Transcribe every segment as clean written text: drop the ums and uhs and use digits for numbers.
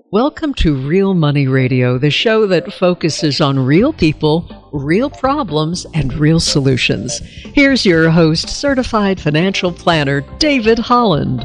Welcome to Real Money Radio, the show that focuses on real people, real problems, and real solutions. Here's your host, certified financial planner, David Holland.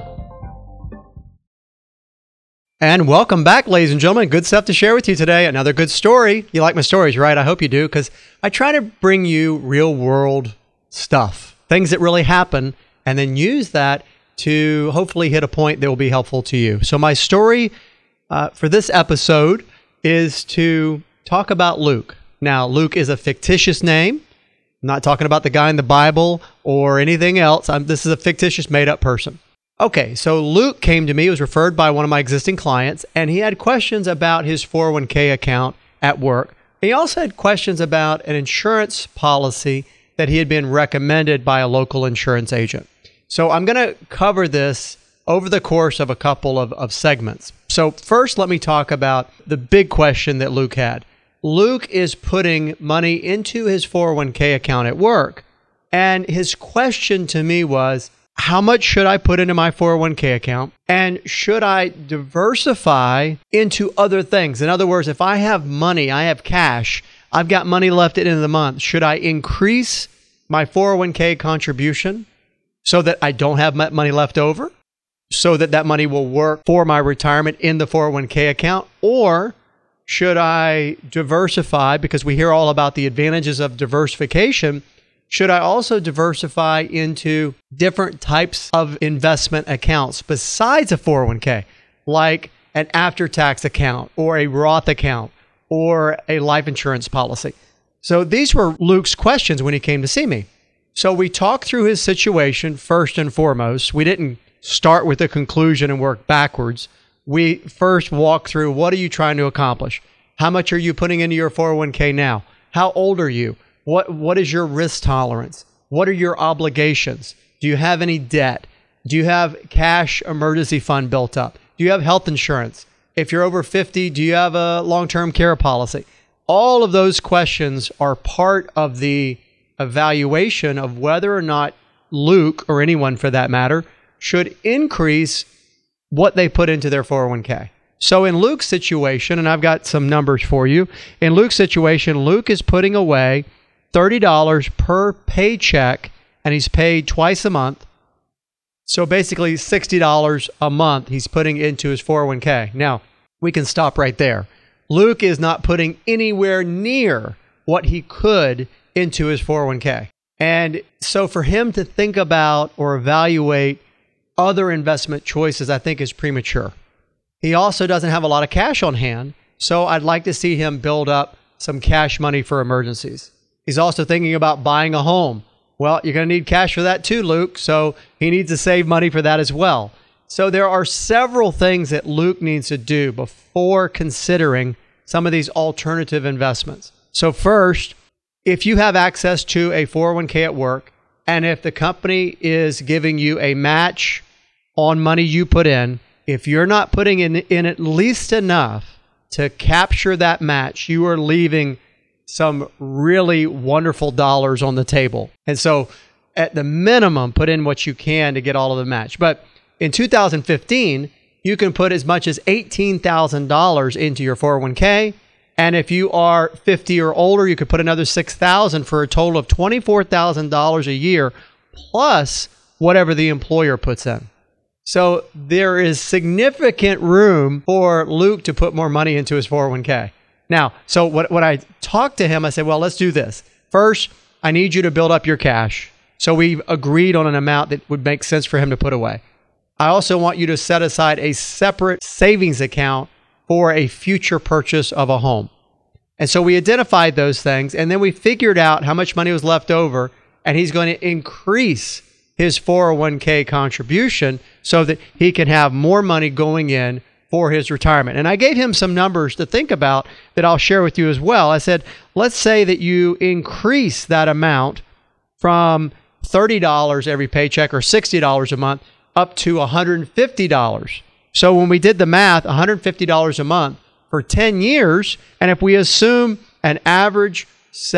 And welcome back, ladies and gentlemen. Good stuff to share with you today. Another good story. You like my stories, right? I hope you do, because I try to bring you real world stuff, things that really happen, and then use that to hopefully hit a point that will be helpful to you. So my story for this episode is to talk about Luke. Now, Luke is a fictitious name. I'm not talking about the guy in the Bible or anything else. This is a fictitious made-up person. Okay, so Luke came to me, was referred by one of my existing clients, and he had questions about his 401k account at work. He also had questions about an insurance policy that he had been recommended by a local insurance agent. So I'm going to cover this over the course of a couple of segments. So first, let me talk about the big question that Luke had. Luke is putting money into his 401k account at work. And his question to me was, how much should I put into my 401k account? And should I diversify into other things? In other words, if I have money, I have cash, I've got money left at the end of the month, should I increase my 401k contribution so that I don't have money left over, so that that money will work for my retirement in the 401k account? Or should I diversify, because we hear all about the advantages of diversification, should I also diversify into different types of investment accounts besides a 401k, like an after-tax account or a Roth account or a life insurance policy? So these were Luke's questions when he came to see me. So we talked through his situation first and foremost. We didn't start with a conclusion and work backwards. We first walk through, what are you trying to accomplish? How much are you putting into your 401k now? How old are you? What is your risk tolerance? What are your obligations? Do you have any debt? Do you have cash emergency fund built up? Do you have health insurance? If you're over 50, do you have a long-term care policy? All of those questions are part of the evaluation of whether or not Luke, or anyone for that matter, should increase what they put into their 401k. So in Luke's situation, and I've got some numbers for you, in Luke's situation, Luke is putting away $30 per paycheck, and he's paid twice a month. So basically $60 a month he's putting into his 401k. Now, we can stop right there. Luke is not putting anywhere near what he could into his 401k. And so for him to think about or evaluate other investment choices, I think is premature. He also doesn't have a lot of cash on hand, so I'd like to see him build up some cash money for emergencies. He's also thinking about buying a home. Well, you're going to need cash for that too, Luke, so he needs to save money for that as well. So there are several things that Luke needs to do before considering some of these alternative investments. So first, if you have access to a 401k at work, and if the company is giving you a match on money you put in, if you're not putting in at least enough to capture that match, you are leaving some really wonderful dollars on the table. And so at the minimum, put in what you can to get all of the match. But in 2015, you can put as much as $18,000 into your 401k. And if you are 50 or older, you could put another $6,000 for a total of $24,000 a year, plus whatever the employer puts in. So there is significant room for Luke to put more money into his 401k. Now, so when I talked to him, I said, well, let's do this. First, I need you to build up your cash. So we've agreed on an amount that would make sense for him to put away. I also want you to set aside a separate savings account for a future purchase of a home. And so we identified those things, and then we figured out how much money was left over, and he's going to increase his 401k contribution so that he can have more money going in for his retirement. And I gave him some numbers to think about that I'll share with you as well. I said, let's say that you increase that amount from $30 every paycheck or $60 a month up to $150. So when we did the math, $150 a month for 10 years, and if we assume an average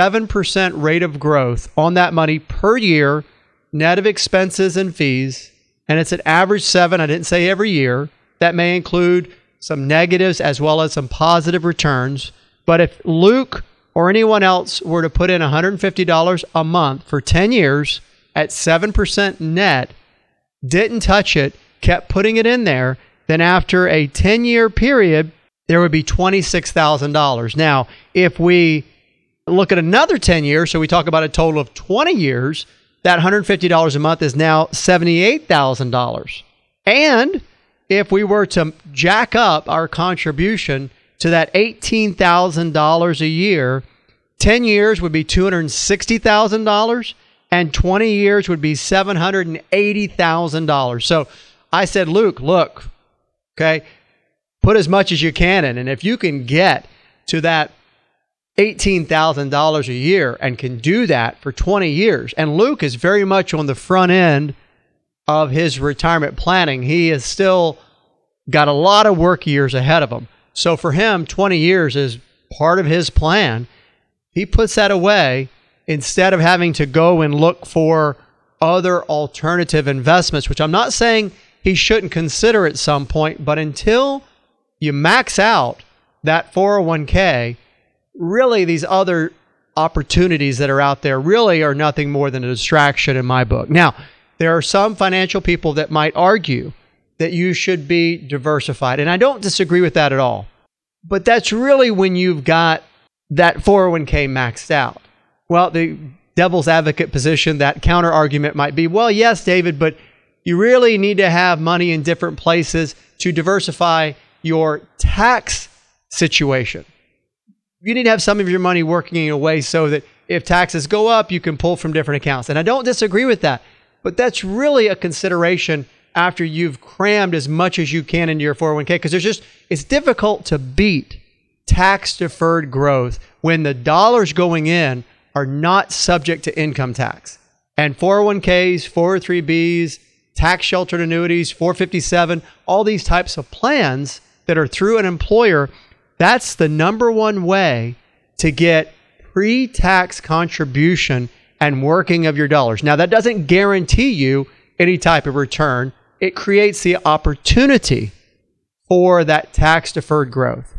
7% rate of growth on that money per year, net of expenses and fees, and it's an average 7, I didn't say every year, that may include some negatives as well as some positive returns. But if Luke or anyone else were to put in $150 a month for 10 years at 7% net, didn't touch it, kept putting it in there, then after a 10-year period, there would be $26,000. Now, if we look at another 10 years, so we talk about a total of 20 years, that $150 a month is now $78,000. And if we were to jack up our contribution to that $18,000 a year, 10 years would be $260,000 and 20 years would be $780,000. So I said, Luke, look, okay, put as much as you can in. And if you can get to that $18,000 a year and can do that for 20 years, and Luke is very much on the front end of his retirement planning. He has still got a lot of work years ahead of him. So for him, 20 years is part of his plan. He puts that away instead of having to go and look for other alternative investments, which I'm not saying he shouldn't consider at some point, but until you max out that 401k, really these other opportunities that are out there really are nothing more than a distraction in my book. Now, there are some financial people that might argue that you should be diversified, and I don't disagree with that at all. But that's really when you've got that 401k maxed out. Well, the devil's advocate position, that counter argument might be, well, yes, David, but you really need to have money in different places to diversify your tax situation. You need to have some of your money working in a way so that if taxes go up, you can pull from different accounts. And I don't disagree with that, but that's really a consideration after you've crammed as much as you can into your 401k, because it's difficult to beat tax-deferred growth when the dollars going in are not subject to income tax. And 401ks, 403bs, tax-sheltered annuities, 457, all these types of plans that are through an employer, that's the number one way to get pre-tax contribution and working of your dollars. Now, that doesn't guarantee you any type of return. It creates the opportunity for that tax-deferred growth.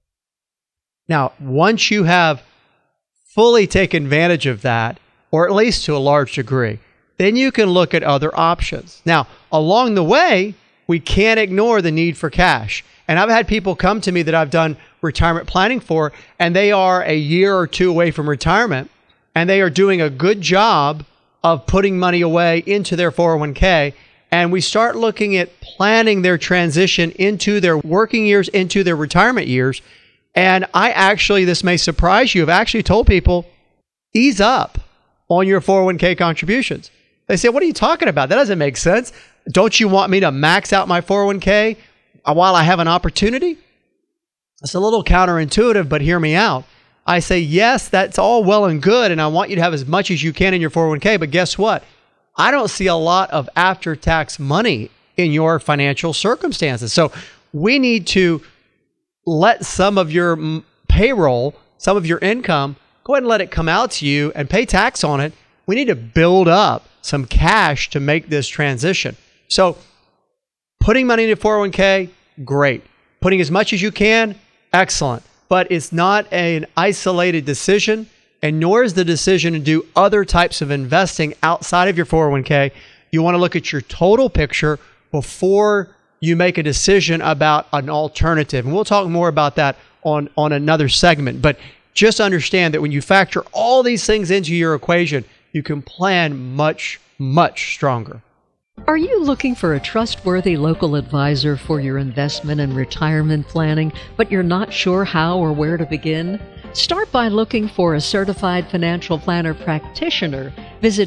Now, once you have fully taken advantage of that, or at least to a large degree, then you can look at other options. Now, along the way, we can't ignore the need for cash. And I've had people come to me that I've done retirement planning for, and they are a year or two away from retirement, and they are doing a good job of putting money away into their 401k. And we start looking at planning their transition into their working years, into their retirement years. And this may surprise you, have actually told people, ease up on your 401k contributions. They say, what are you talking about? That doesn't make sense. Don't you want me to max out my 401k while I have an opportunity? It's a little counterintuitive, but hear me out. I say, yes, that's all well and good, and I want you to have as much as you can in your 401k, but guess what? I don't see a lot of after-tax money in your financial circumstances. So we need to let some of your payroll, some of your income, go ahead and let it come out to you and pay tax on it. We need to build up some cash to make this transition. So putting money into 401k, great. Putting as much as you can, excellent. But it's not an isolated decision, and nor is the decision to do other types of investing outside of your 401k. You want to look at your total picture before you make a decision about an alternative. And we'll talk more about that on another segment. But just understand that when you factor all these things into your equation, you can plan much, much stronger. Are you looking for a trustworthy local advisor for your investment and retirement planning, but you're not sure how or where to begin? Start by looking for a certified financial planner practitioner. Visit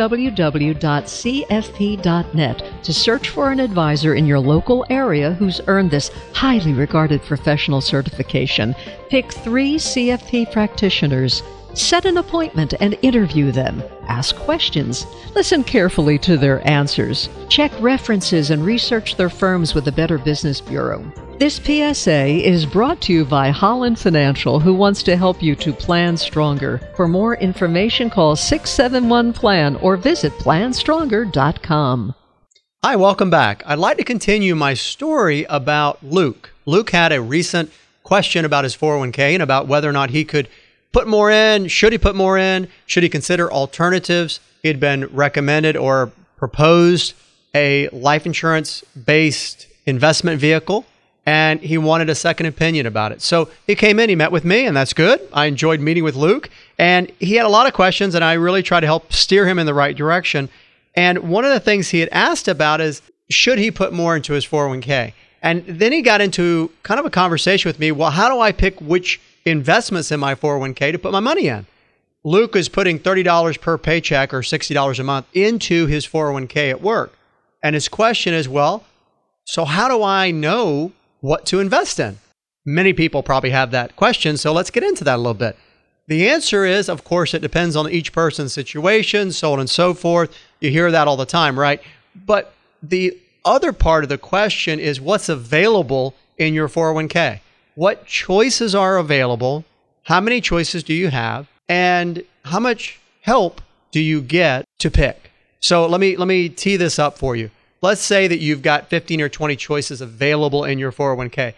www.cfp.net to search for an advisor in your local area who's earned this highly regarded professional certification. Pick 3 CFP practitioners. Set an appointment and interview them. Ask questions. Listen carefully to their answers. Check references and research their firms with the Better Business Bureau. This PSA is brought to you by Holland Financial, who wants to help you to plan stronger. For more information, call 671-PLAN or visit planstronger.com. Hi, welcome back. I'd like to continue my story about Luke. Luke had a recent question about his 401k and about whether or not he could put more in. Should he put more in? Should he consider alternatives? He had been recommended or proposed a life insurance-based investment vehicle, and he wanted a second opinion about it. So he came in, he met with me, and that's good. I enjoyed meeting with Luke, and he had a lot of questions, and I really tried to help steer him in the right direction. And one of the things he had asked about is, should he put more into his 401k? And then he got into kind of a conversation with me, well, how do I pick which investments in my 401k to put my money in? Luke is putting $30 per paycheck or $60 a month into his 401k at work. And his question is, well, so how do I know what to invest in? Many people probably have that question, so let's get into that a little bit. The answer is, of course, it depends on each person's situation, so on and so forth. You hear that all the time, right? But the other part of the question is what's available in your 401k? What choices are available? How many choices do you have? And how much help do you get to pick? So let me tee this up for you. Let's say that you've got 15 or 20 choices available in your 401k.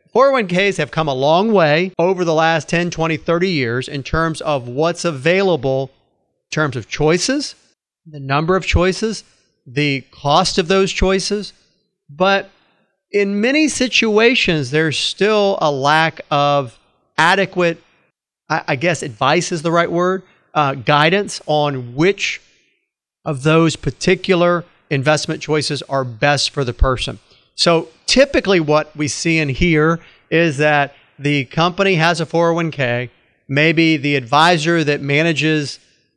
401ks have come a long way over the last 10, 20, 30 years in terms of what's available in terms of choices, the number of choices, the cost of those choices. But in many situations, there's still a lack of adequate, I guess advice is the right word, guidance on which of those particular investment choices are best for the person. So typically what we see and hear is that the company has a 401k, maybe the advisor that manages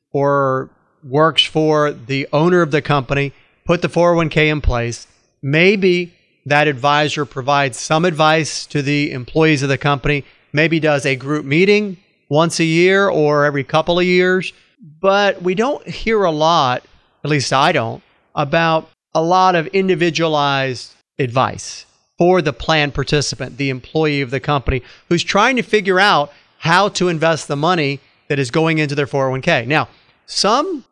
or works for the owner of the company put the 401k in place. Maybe that advisor provides some advice to the employees of the company, maybe does a group meeting once a year or every couple of years. But we don't hear a lot, at least I don't, about a lot of individualized advice for the plan participant, the employee of the company who's trying to figure out how to invest the money that is going into their 401k. Now, some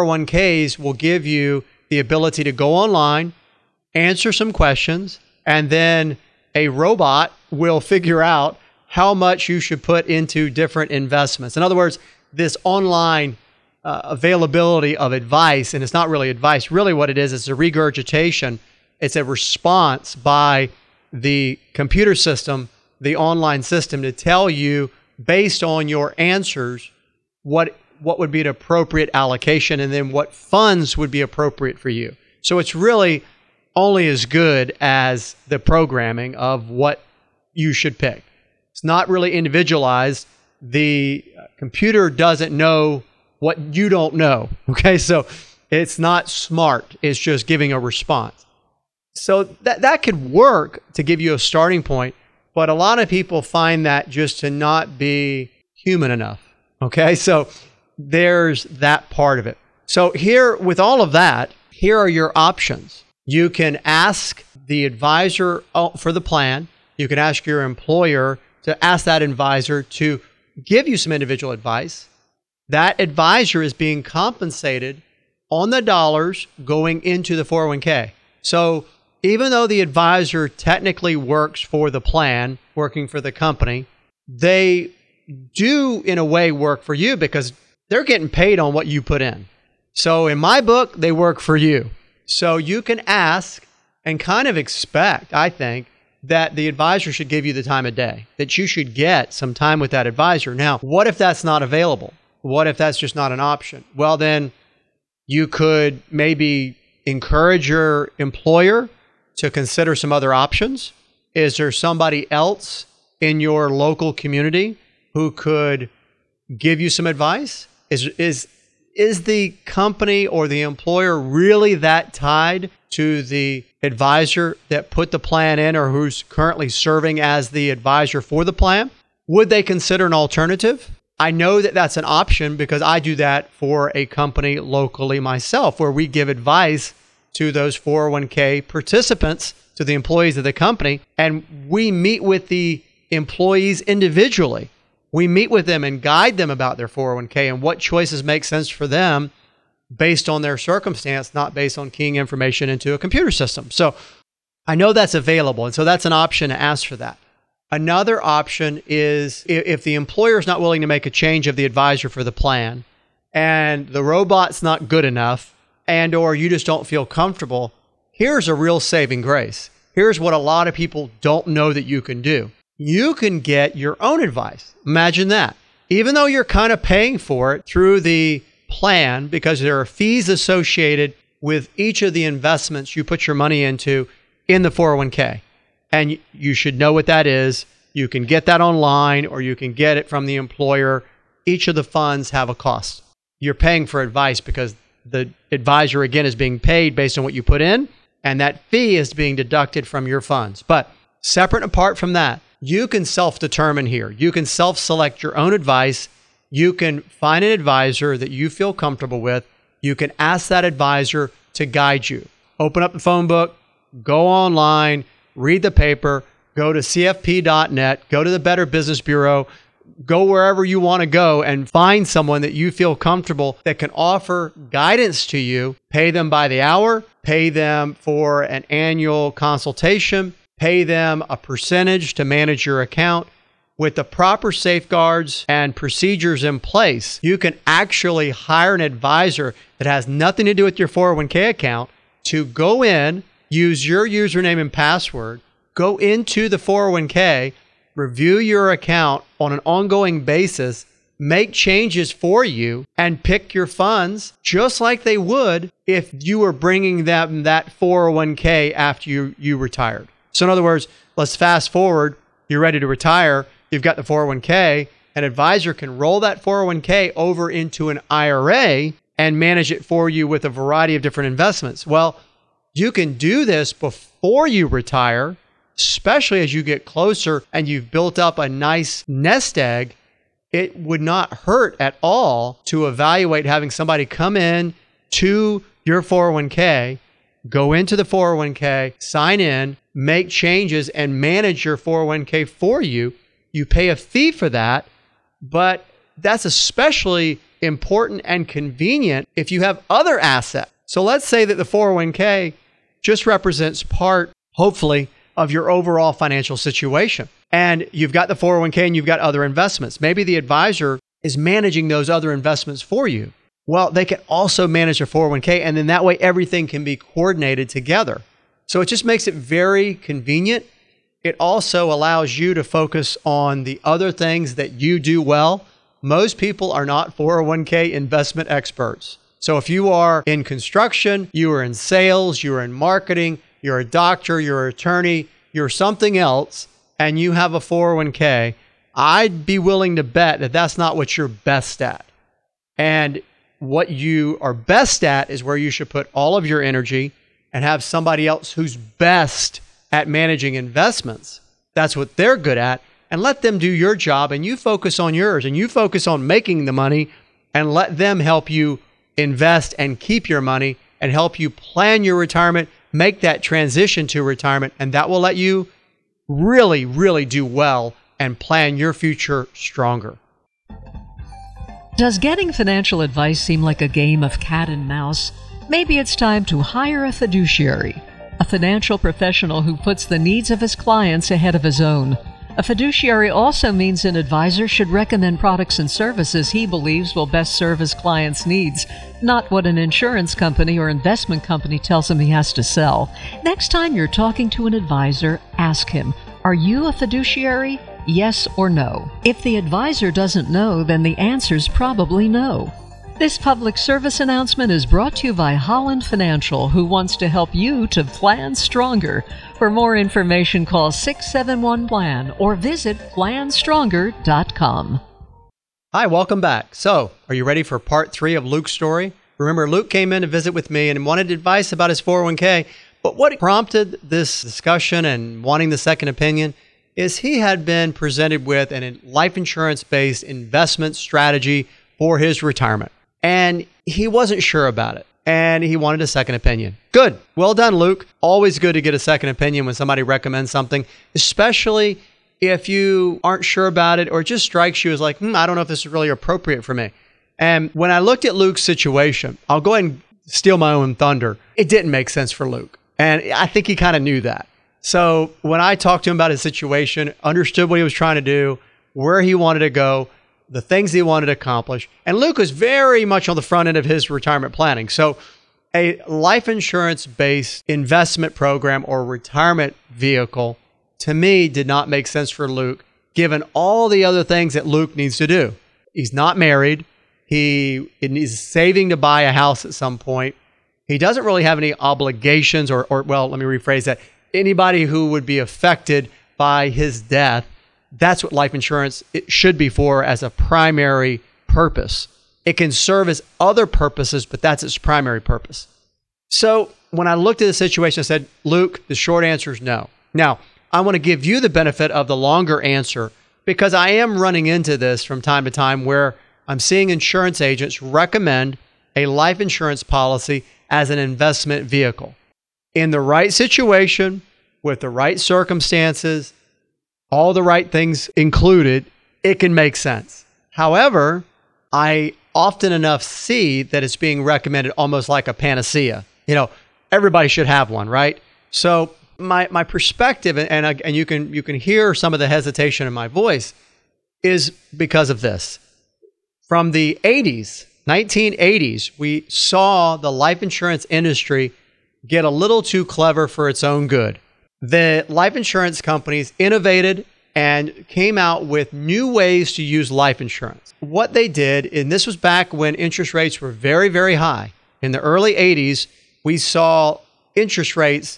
401ks will give you the ability to go online, answer some questions, and then a robot will figure out how much you should put into different investments. In other words, this online availability of advice, and it's not really advice, really what it is, it's a regurgitation. It's a response by the computer system, the online system, to tell you based on your answers what would be an appropriate allocation and then what funds would be appropriate for you. So it's really only as good as the programming of what you should pick. It's not really individualized. The computer doesn't know what you don't know. Okay, so it's not smart. It's just giving a response. So that could work to give you a starting point, but a lot of people find that just to not be human enough. Okay, so there's that part of it. So here, with all of that, here are your options. You can ask the advisor for the plan. You can ask your employer to ask that advisor to give you some individual advice. That advisor is being compensated on the dollars going into the 401k. So even though the advisor technically works for the plan, working for the company, they do in a way work for you because they're getting paid on what you put in. So in my book, they work for you. So you can ask and kind of expect, I think, that the advisor should give you the time of day, that you should get some time with that advisor. Now, what if that's not available? What if that's just not an option? Well, then you could maybe encourage your employer to consider some other options. Is there somebody else in your local community who could give you some advice? Is the company or the employer really that tied to the advisor that put the plan in or who's currently serving as the advisor for the plan? Would they consider an alternative? I know that that's an option because I do that for a company locally myself, where we give advice to those 401k participants, to the employees of the company, and we meet with the employees individually. We meet with them and guide them about their 401k and what choices make sense for them based on their circumstance, not based on keying information into a computer system. So I know that's available. And so that's an option to ask for that. Another option is if the employer is not willing to make a change of the advisor for the plan and the robot's not good enough and or you just don't feel comfortable, here's a real saving grace. Here's what a lot of people don't know that you can do. You can get your own advice. Imagine that. Even though you're kind of paying for it through the plan because there are fees associated with each of the investments you put your money into in the 401k. And you should know what that is. You can get that online or you can get it from the employer. Each of the funds have a cost. You're paying for advice because the advisor, again, is being paid based on what you put in, and that fee is being deducted from your funds. But separate and apart from that, you can self-determine here. You can self-select your own advice. You can find an advisor that you feel comfortable with. You can ask that advisor to guide you. Open up the phone book, go online, read the paper, go to cfp.net, go to the Better Business Bureau, go wherever you want to go and find someone that you feel comfortable that can offer guidance to you. Pay them by the hour, pay them for an annual consultation, pay them a percentage to manage your account. With the proper safeguards and procedures in place, you can actually hire an advisor that has nothing to do with your 401k account to go in, use your username and password, go into the 401k, review your account on an ongoing basis, make changes for you, and pick your funds just like they would if you were bringing them that 401k after you retired. So in other words, let's fast forward, you're ready to retire, you've got the 401k, an advisor can roll that 401k over into an IRA and manage it for you with a variety of different investments. Well, you can do this before you retire, especially as you get closer and you've built up a nice nest egg. It would not hurt at all to evaluate having somebody come in to your 401k, go into the 401k, sign in, make changes, and manage your 401k for you. You pay a fee for that, but that's especially important and convenient if you have other assets. So let's say that the 401k just represents part, hopefully, of your overall financial situation. And you've got the 401k and you've got other investments. Maybe the advisor is managing those other investments for you. Well, they can also manage your 401k, and then that way everything can be coordinated together. So it just makes it very convenient. It also allows you to focus on the other things that you do well. Most people are not 401k investment experts. So if you are in construction, you are in sales, you are in marketing, you're a doctor, you're an attorney, you're something else, and you have a 401k, I'd be willing to bet that that's not what you're best at. And what you are best at is where you should put all of your energy and have somebody else who's best at managing investments. That's what they're good at. And let them do your job, and you focus on yours, and you focus on making the money, and let them help you invest and keep your money and help you plan your retirement, make that transition to retirement, and that will let you really, really do well and plan your future stronger. Does getting financial advice seem like a game of cat and mouse? Maybe it's time to hire a fiduciary, a financial professional who puts the needs of his clients ahead of his own. A fiduciary also means an advisor should recommend products and services he believes will best serve his client's needs, not what an insurance company or investment company tells him he has to sell. Next time you're talking to an advisor, ask him, "Are you a fiduciary? Yes or no?" If the advisor doesn't know, then the answer's probably no. This public service announcement is brought to you by Holland Financial, who wants to help you to plan stronger. For more information, call 671-PLAN or visit planstronger.com. Hi, welcome back. So, are you ready for part 3 of Luke's story? Remember, Luke came in to visit with me and wanted advice about his 401k. But what prompted this discussion and wanting the second opinion is he had been presented with a life insurance-based investment strategy for his retirement. And he wasn't sure about it. And he wanted a second opinion. Good. Well done, Luke. Always good to get a second opinion when somebody recommends something, especially if you aren't sure about it or it just strikes you as like, I don't know if this is really appropriate for me. And when I looked at Luke's situation, I'll go ahead and steal my own thunder. It didn't make sense for Luke. And I think he kind of knew that. So when I talked to him about his situation, understood what he was trying to do, where he wanted to go, the things he wanted to accomplish. And Luke was very much on the front end of his retirement planning. So a life insurance-based investment program or retirement vehicle, to me, did not make sense for Luke, given all the other things that Luke needs to do. He's not married. He is saving to buy a house at some point. He doesn't really have any obligations or well, let me rephrase that. Anybody who would be affected by his death, that's what life insurance it should be for as a primary purpose. It can serve as other purposes, but that's its primary purpose. So when I looked at the situation, I said, Luke, the short answer is no. Now, I want to give you the benefit of the longer answer because I am running into this from time to time where I'm seeing insurance agents recommend a life insurance policy as an investment vehicle. In the right situation, with the right circumstances, all the right things included, it can make sense. However, I often enough see that it's being recommended almost like a panacea. You know, everybody should have one, right? So my perspective, and you can hear some of the hesitation in my voice, is because of this. From the 1980s, we saw the life insurance industry get a little too clever for its own good. The life insurance companies innovated and came out with new ways to use life insurance. What they did, and this was back when interest rates were very, very high. In the early 80s, we saw interest rates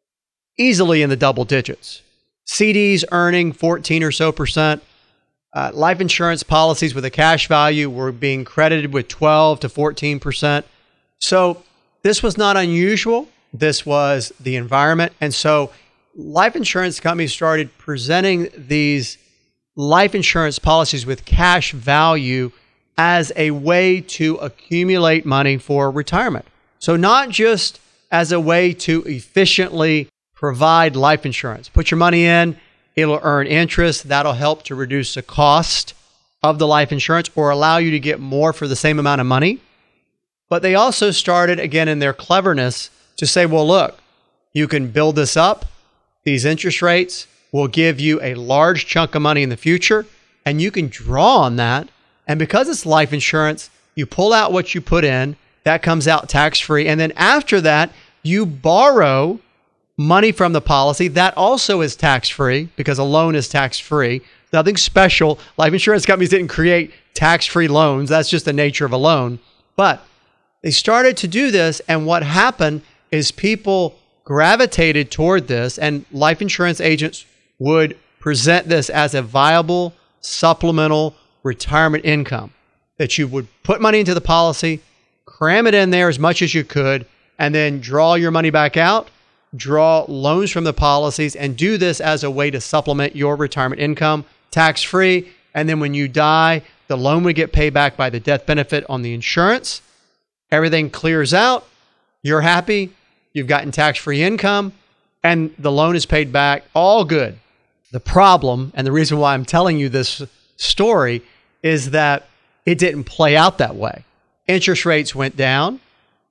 easily in the double digits. CDs earning 14 or so percent. Life insurance policies with a cash value were being credited with 12 to 14%. So this was not unusual. This was the environment. And so life insurance companies started presenting these life insurance policies with cash value as a way to accumulate money for retirement. So not just as a way to efficiently provide life insurance. Put your money in, it'll earn interest. That'll help to reduce the cost of the life insurance or allow you to get more for the same amount of money. But they also started, again, in their cleverness to say, well, look, you can build this up. These interest rates will give you a large chunk of money in the future, and you can draw on that. And because it's life insurance, you pull out what you put in. That comes out tax-free. And then after that, you borrow money from the policy. That also is tax-free because a loan is tax-free. Nothing special. Life insurance companies didn't create tax-free loans. That's just the nature of a loan. But they started to do this, and what happened is people gravitated toward this, and life insurance agents would present this as a viable supplemental retirement income that you would put money into the policy, cram it in there as much as you could, and then draw your money back out, draw loans from the policies, and do this as a way to supplement your retirement income tax-free. And then when you die, the loan would get paid back by the death benefit on the insurance. Everything clears out. You're happy. You've gotten tax-free income, and the loan is paid back. All good. The problem, and the reason why I'm telling you this story, is that it didn't play out that way. Interest rates went down.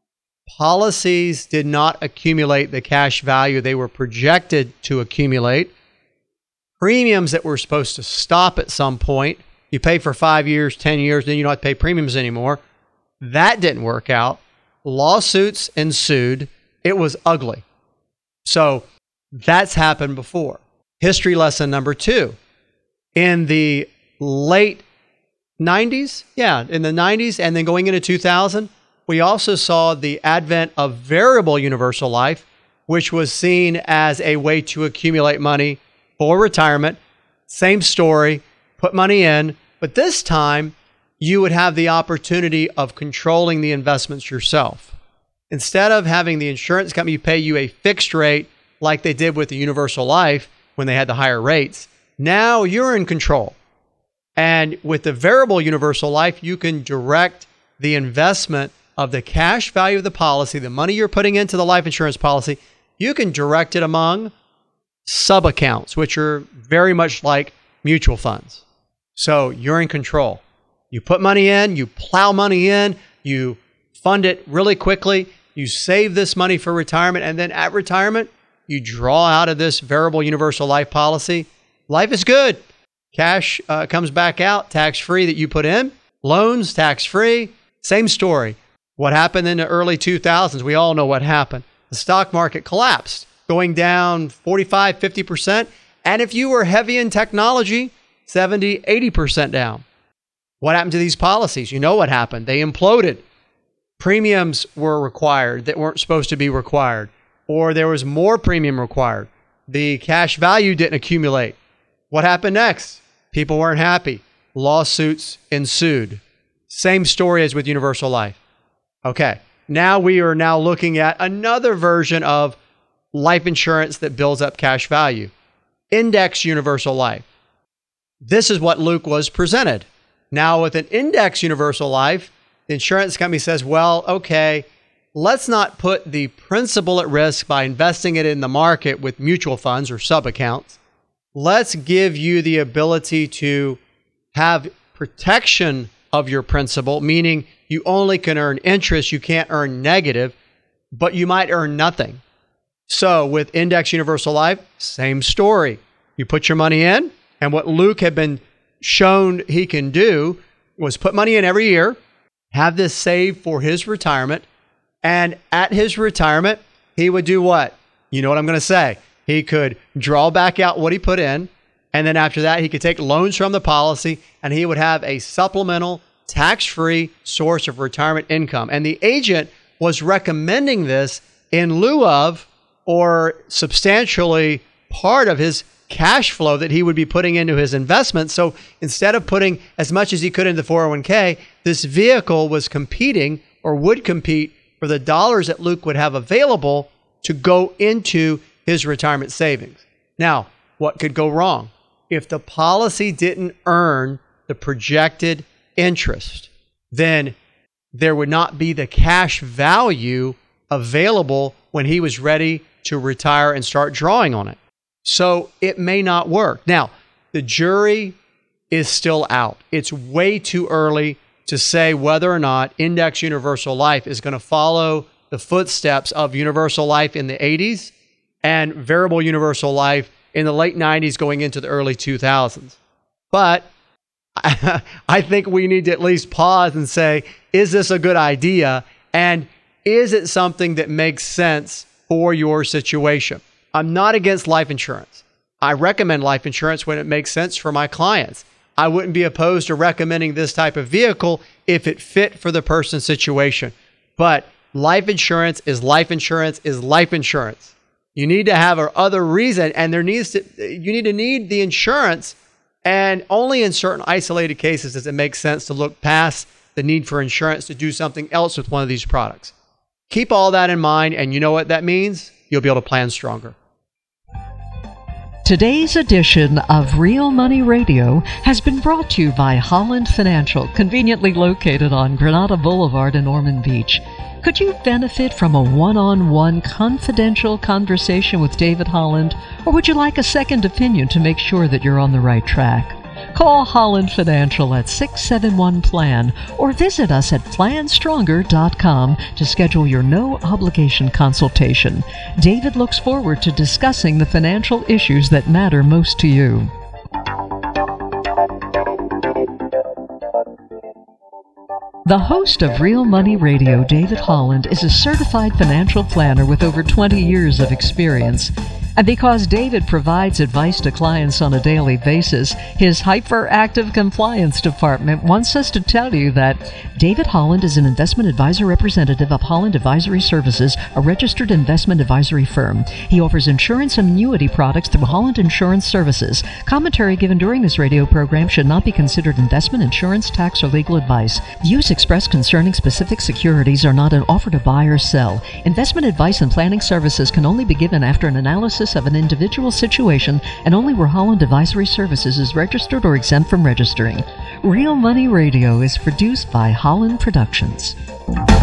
Policies did not accumulate the cash value they were projected to accumulate. Premiums that were supposed to stop at some point, you pay for 5 years, 10 years, then you don't have to pay premiums anymore. That didn't work out. Lawsuits ensued. It was ugly. So that's happened before. History lesson number 2. In the late 90s, in the 90s, and then going into 2000, we also saw the advent of variable universal life, which was seen as a way to accumulate money for retirement. Same story, put money in, but this time you would have the opportunity of controlling the investments yourself. Instead of having the insurance company pay you a fixed rate like they did with the universal life when they had the higher rates, now you're in control. And with the variable universal life, you can direct the investment of the cash value of the policy, the money you're putting into the life insurance policy, you can direct it among sub-accounts, which are very much like mutual funds. So you're in control. You put money in, you plow money in, you fund it really quickly, you save this money for retirement, and then at retirement, you draw out of this variable universal life policy. Life is good. Cash comes back out, tax-free that you put in. Loans, tax-free. Same story. What happened in the early 2000s? We all know what happened. The stock market collapsed, going down 45, 50%. And if you were heavy in technology, 70, 80% down. What happened to these policies? You know what happened. They imploded. Premiums were required that weren't supposed to be required, or there was more premium required. The cash value didn't accumulate. What happened next? People weren't happy. Lawsuits ensued. Same story as with universal life. Okay, now we are now looking at another version of life insurance that builds up cash value. Index universal life. This is what Luke was presented. Now with an index universal life, the insurance company says, well, okay, let's not put the principal at risk by investing it in the market with mutual funds or sub-accounts. Let's give you the ability to have protection of your principal, meaning you only can earn interest, you can't earn negative, but you might earn nothing. So with Index Universal Life, same story. You put your money in, and what Luke had been shown he can do was put money in every year, have this saved for his retirement, and at his retirement, he would do what? You know what I'm going to say. He could draw back out what he put in, and then after that, he could take loans from the policy, and he would have a supplemental tax-free source of retirement income. And the agent was recommending this in lieu of or substantially part of his cash flow that he would be putting into his investment. So instead of putting as much as he could into the 401k, this vehicle was competing or would compete for the dollars that Luke would have available to go into his retirement savings. Now, what could go wrong? If the policy didn't earn the projected interest, then there would not be the cash value available when he was ready to retire and start drawing on it. So it may not work. Now, the jury is still out. It's way too early to say whether or not Index Universal Life is going to follow the footsteps of Universal Life in the 80s and Variable Universal Life in the late 90s going into the early 2000s. But I think we need to at least pause and say, is this a good idea? And is it something that makes sense for your situation? I'm not against life insurance. I recommend life insurance when it makes sense for my clients. I wouldn't be opposed to recommending this type of vehicle if it fit for the person's situation. But life insurance is life insurance is life insurance. You need to have other reason, and you need the insurance, and only in certain isolated cases does it make sense to look past the need for insurance to do something else with one of these products. Keep all that in mind, and you know what that means? You'll be able to plan stronger. Today's edition of Real Money Radio has been brought to you by Holland Financial, conveniently located on Granada Boulevard in Ormond Beach. Could you benefit from a one-on-one confidential conversation with David Holland, or would you like a second opinion to make sure that you're on the right track? Call Holland Financial at 671-PLAN or visit us at planstronger.com to schedule your no-obligation consultation. David looks forward to discussing the financial issues that matter most to you. The host of Real Money Radio, David Holland, is a certified financial planner with over 20 years of experience. And because David provides advice to clients on a daily basis, his hyperactive compliance department wants us to tell you that David Holland is an investment advisor representative of Holland Advisory Services, a registered investment advisory firm. He offers insurance and annuity products through Holland Insurance Services. Commentary given during this radio program should not be considered investment, insurance, tax, or legal advice. Views expressed concerning specific securities are not an offer to buy or sell. Investment advice and planning services can only be given after an analysis of an individual situation and only where Holland Advisory Services is registered or exempt from registering. Real Money Radio is produced by Holland Productions.